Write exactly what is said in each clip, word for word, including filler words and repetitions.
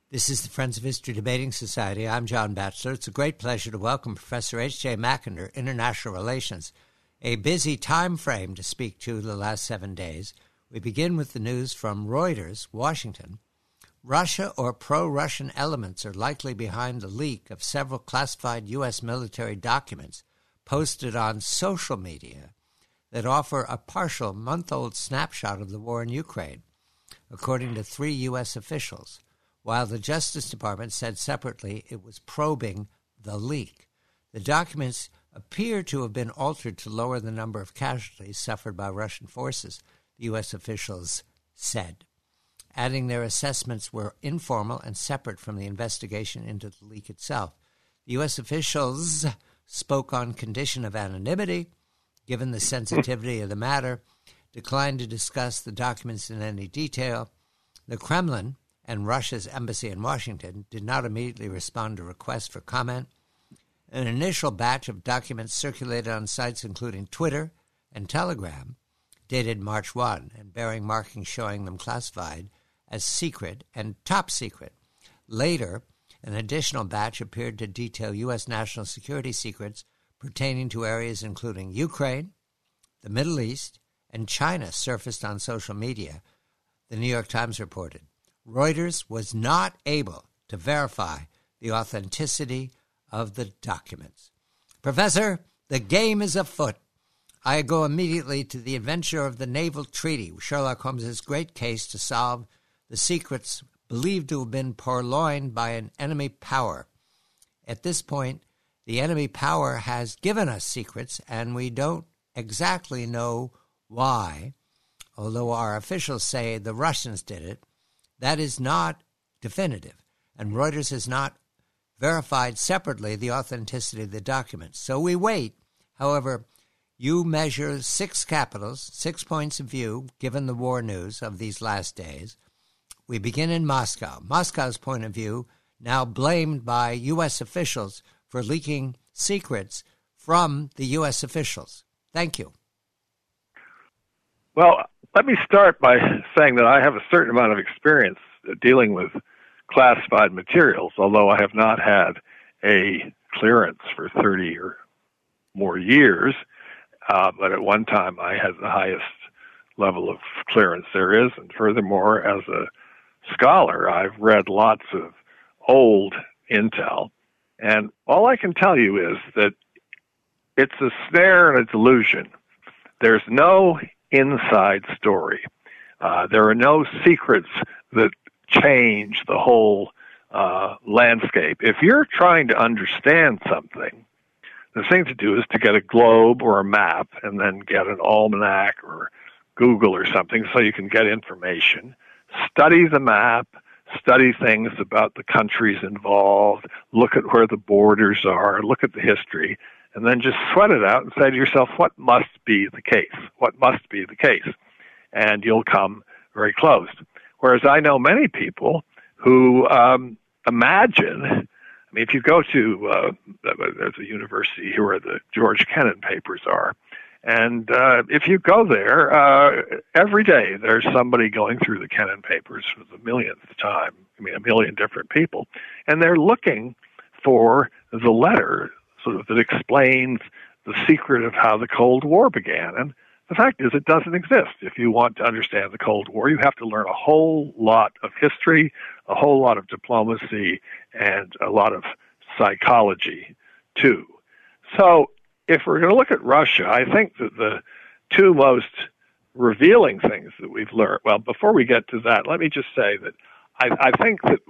This is the Friends of History Debating Society. I'm John Batchelor. It's a great pleasure to welcome Professor H J Mackinder, International Relations. A busy time frame to speak to the last seven days. We begin with the news from Reuters, Washington. Russia or pro-Russian elements are likely behind the leak of several classified U S military documents posted on social media that offer a partial month-old snapshot of the war in Ukraine, according to three U S officials, while the Justice Department said separately it was probing the leak. The documents appear to have been altered to lower the number of casualties suffered by Russian forces, the U S officials said, adding their assessments were informal and separate from the investigation into the leak itself. The U S officials spoke on condition of anonymity, given the sensitivity of the matter, declined to discuss the documents in any detail. The Kremlin and Russia's embassy in Washington did not immediately respond to requests for comment. An initial batch of documents circulated on sites including Twitter and Telegram, dated March first, and bearing markings showing them classified as secret and top secret. Later, an additional batch appeared to detail U S national security secrets pertaining to areas including Ukraine, the Middle East, and China surfaced on social media, the New York Times reported. Reuters was not able to verify the authenticity of the documents. Professor, the game is afoot. I go immediately to the adventure of the naval treaty, Sherlock Holmes's great case to solve the secrets believed to have been purloined by an enemy power. At this point, the enemy power has given us secrets, and we don't exactly know why, although our officials say the Russians did it. That is not definitive, and Reuters has not verified separately the authenticity of the documents. So we wait. However, you measure six capitals, six points of view, given the war news of these last days. We begin in Moscow. Moscow's point of view, now blamed by U S officials for leaking secrets from the U S officials. Thank you. Well, let me start by saying that I have a certain amount of experience dealing with classified materials, although I have not had a clearance for thirty or more years. Uh, but at one time, I had the highest level of clearance there is. And furthermore, as a scholar, I've read lots of old intel. And all I can tell you is that it's a snare and a delusion. There's no inside story. Uh, there are no secrets that change the whole uh, landscape. If you're trying to understand something, the thing to do is to get a globe or a map and then get an almanac or Google or something so you can get information. Study the map, study things about the countries involved, look at where the borders are, look at the history, and then just sweat it out and say to yourself, what must be the case? What must be the case? And you'll come very close. Whereas I know many people who um, imagine, I mean, if you go to, uh, there's a university here where the George Kennan papers are, and uh, if you go there, uh, every day there's somebody going through the Kennan papers for the millionth time, I mean, a million different people, and they're looking for the letter sort of that explains the secret of how the Cold War began. And the fact is, it doesn't exist. If you want to understand the Cold War, you have to learn a whole lot of history, a whole lot of diplomacy, and a lot of psychology, too. So if we're going to look at Russia, I think that the two most revealing things that we've learned, well, before we get to that, let me just say that I, I think that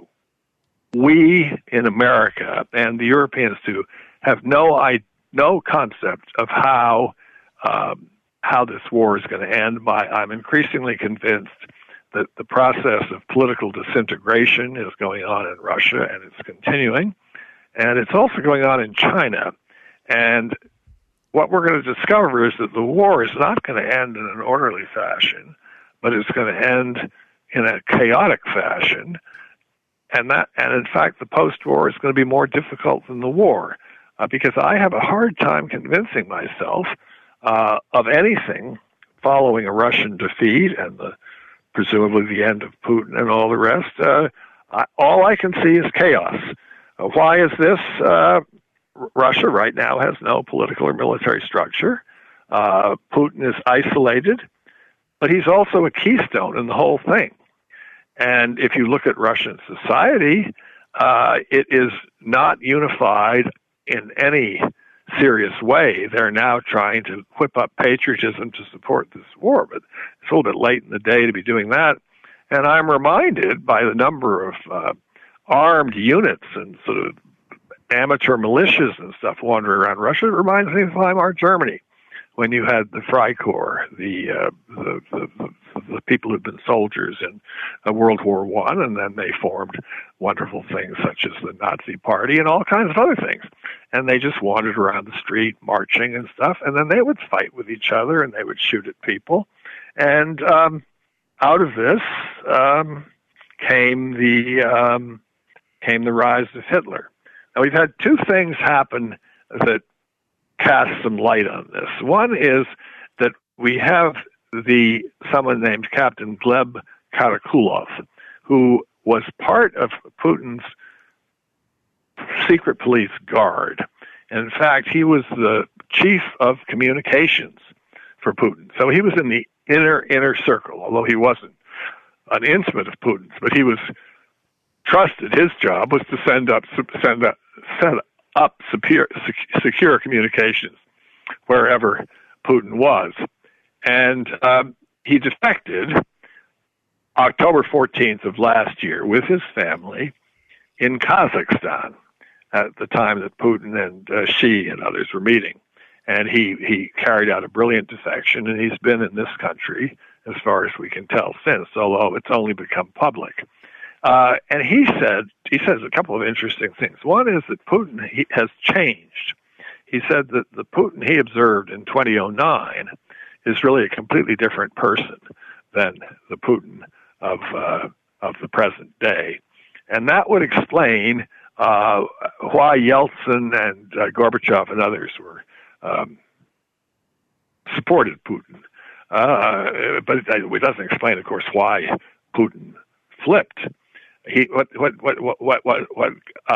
we in America, and the Europeans too, have no I, no concept of how um, how this war is going to end. My, I'm increasingly convinced that the process of political disintegration is going on in Russia, and it's continuing. And it's also going on in China. And what we're going to discover is that the war is not going to end in an orderly fashion, but it's going to end in a chaotic fashion. And that, and in fact, the post-war is going to be more difficult than the war, uh, because I have a hard time convincing myself uh, of anything following a Russian defeat and the presumably the end of Putin and all the rest. Uh, I, all I can see is chaos. Uh, why is this? Uh, Russia right now has no political or military structure. Uh, Putin is isolated, but he's also a keystone in the whole thing. And if you look at Russian society, uh, it is not unified in any serious way. They're now trying to whip up patriotism to support this war, but it's a little bit late in the day to be doing that. And I'm reminded by the number of uh, armed units and sort of amateur militias and stuff wandering around Russia. It reminds me of Weimar Germany, when you had the Freikorps, the, uh, the, the, the the people who'd been soldiers in uh, World War One, and then they formed wonderful things such as the Nazi Party and all kinds of other things. And they just wandered around the street marching and stuff, and then they would fight with each other and they would shoot at people. And um, out of this um, came the um, came the rise of Hitler. Now we've had two things happen that cast some light on this. One is that we have the someone named Captain Gleb Karakulov, who was part of Putin's secret police guard. And in fact, he was the chief of communications for Putin. So he was in the inner, inner circle, although he wasn't an intimate of Putin's, but he was trusted. His job was to send up, send up, send up secure, secure communications wherever Putin was. And um, he defected October fourteenth of last year with his family in Kazakhstan at the time that Putin and uh, Xi and others were meeting. And he, he carried out a brilliant defection, and he's been in this country as far as we can tell since, although it's only become public. Uh, and he said, he says a couple of interesting things. One is that Putin he, has changed. He said that the Putin he observed in two thousand nine is really a completely different person than the Putin of uh, of the present day. And that would explain uh, why Yeltsin and uh, Gorbachev and others were um, supported Putin. Uh, but it, it doesn't explain, of course, why Putin flipped. He what what what what what what uh,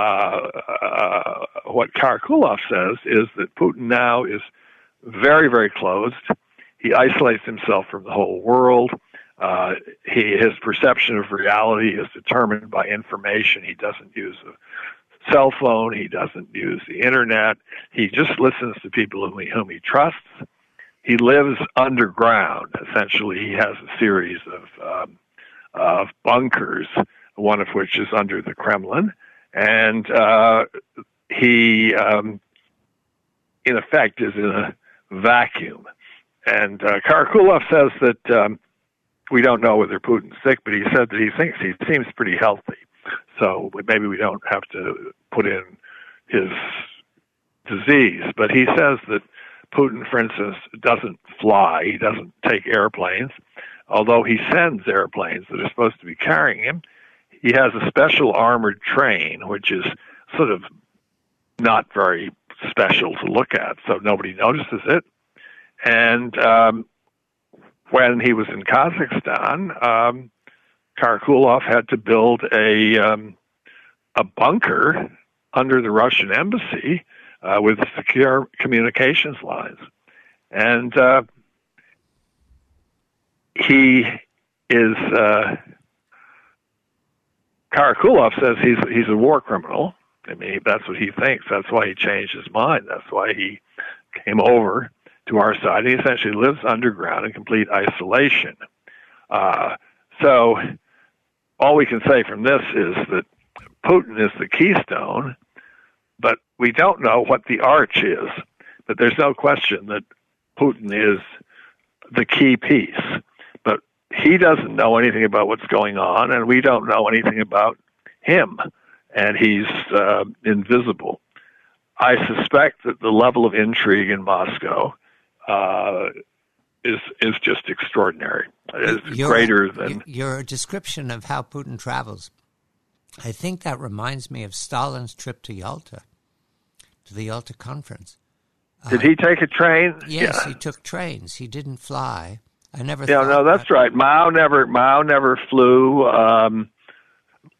uh, what Karakulov says is that Putin now is very, very closed. He isolates himself from the whole world. Uh, he, his perception of reality is determined by information. He doesn't use a cell phone. He doesn't use the internet. He just listens to people whom he, whom he trusts. He lives underground. Essentially, he has a series of, um, of bunkers, one of which is under the Kremlin. And uh, he, um, in effect, is in a vacuum. And uh, Karakulov says that um, we don't know whether Putin's sick, but he said that he thinks he seems pretty healthy. So maybe we don't have to put in his disease. But he says that Putin, for instance, doesn't fly. He doesn't take airplanes, although he sends airplanes that are supposed to be carrying him. He has a special armored train, which is sort of not very special to look at, so nobody notices it. And um, when he was in Kazakhstan, um, Karakulov had to build a um, a bunker under the Russian embassy uh, with secure communications lines. And uh, he is, uh, Karakulov says he's he's a war criminal. I mean, that's what he thinks. That's why he changed his mind. That's why he came over to our side. He essentially lives underground in complete isolation. Uh, so all we can say from this is that Putin is the keystone, but we don't know what the arch is. But there's no question that Putin is the key piece. But he doesn't know anything about what's going on, and we don't know anything about him, and he's uh, invisible. I suspect that the level of intrigue in Moscow uh, is is just extraordinary. It's your, greater than your description of how Putin travels. I think that reminds me of Stalin's trip to Yalta, to the Yalta Conference. Did uh, he take a train? Yes, yeah. He took trains. He didn't fly. I never. Yeah, thought no, that's that. right. Mao never. Mao never flew. Um,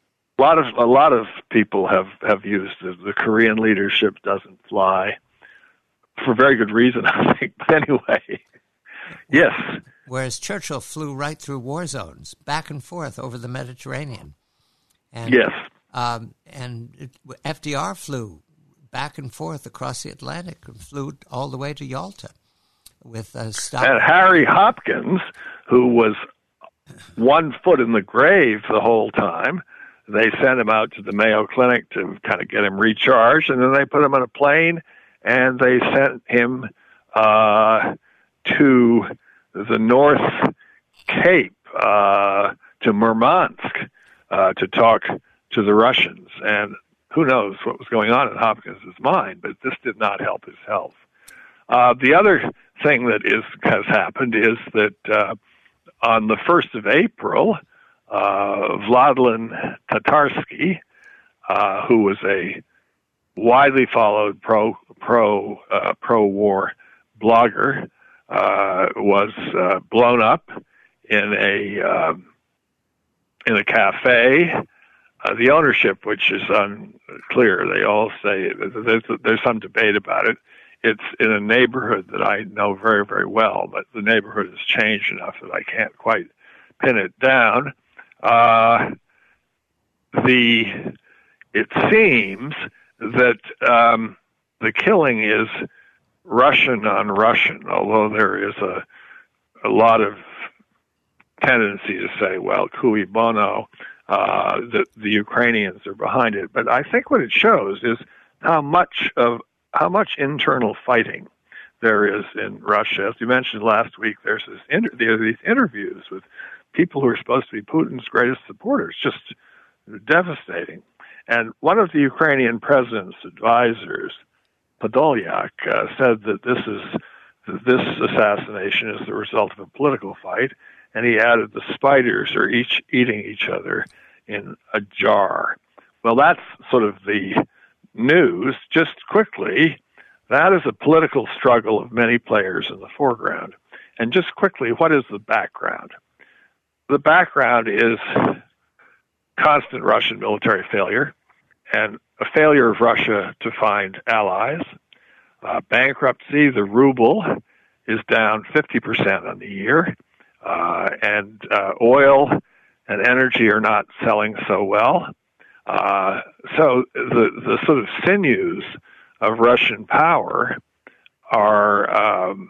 lot of a lot of people have have used the, the Korean leadership doesn't fly for very good reason, I think. But anyway, yes. Whereas Churchill flew right through war zones, back and forth over the Mediterranean. And, yes. Um, and it, F D R flew back and forth across the Atlantic and flew all the way to Yalta with a stop. And Harry Hopkins, who was one foot in the grave the whole time, they sent him out to the Mayo Clinic to kind of get him recharged, and then they put him on a plane, and they sent him uh, to the North Cape, uh, to Murmansk, uh, to talk to the Russians. And who knows what was going on in Hopkins' mind, but this did not help his health. Uh, the other thing that is has happened is that uh, on the first of April, uh, Vladimir Tatarsky, uh, who was a widely followed pro pro uh, pro war blogger, uh, was uh, blown up in a um, in a cafe. Uh, the ownership, which is unclear, they all say there's there's some debate about it. It's in a neighborhood that I know very, very well, but the neighborhood has changed enough that I can't quite pin it down. Uh, the it seems that um, the killing is Russian on Russian, although there is a a lot of tendency to say, well, cui bono, uh, that the Ukrainians are behind it. But I think what it shows is how much of how much internal fighting there is in Russia. As you mentioned last week, there's this inter- there are these interviews with people who are supposed to be Putin's greatest supporters, just devastating. And one of the Ukrainian president's advisors, Podolyak, uh, said that this is this assassination is the result of a political fight, and he added the spiders are each eating each other in a jar. Well, that's sort of the news. Just quickly, that is a political struggle of many players in the foreground. And just quickly, what is the background? The background is constant Russian military failure and a failure of Russia to find allies, uh, bankruptcy. The ruble is down fifty percent on the year, uh, and uh, oil and energy are not selling so well. Uh, so the, the sort of sinews of Russian power are um,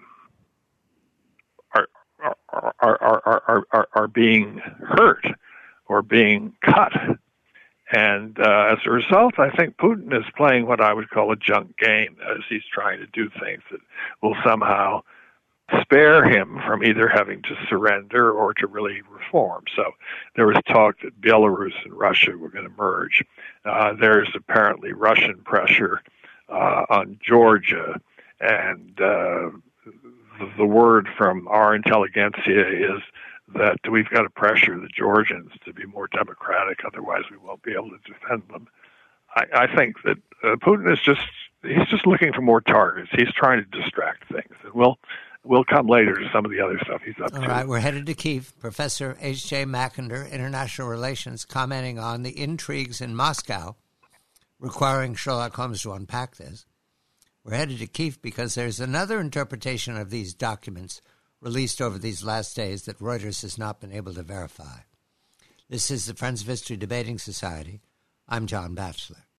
are, are, are, are, are, are, are being hurt or being cut. And uh, as a result, I think Putin is playing what I would call a junk game, as he's trying to do things that will somehow spare him from either having to surrender or to really reform. So there was talk that Belarus and Russia were going to merge. Uh, there's apparently Russian pressure uh, on Georgia, and uh, the, the word from our intelligentsia is that we've got to pressure the Georgians to be more democratic, otherwise we won't be able to defend them. I, I think that uh, Putin is just, he's just looking for more targets. He's trying to distract things. And we'll, we'll come later to some of the other stuff he's up All to. right, we're headed to Kyiv. Professor H J. Mackinder, International Relations, commenting on the intrigues in Moscow, requiring Sherlock Holmes to unpack this. We're headed to Kyiv because there's another interpretation of these documents released over these last days that Reuters has not been able to verify. This is the Friends of History Debating Society. I'm John Batchelor.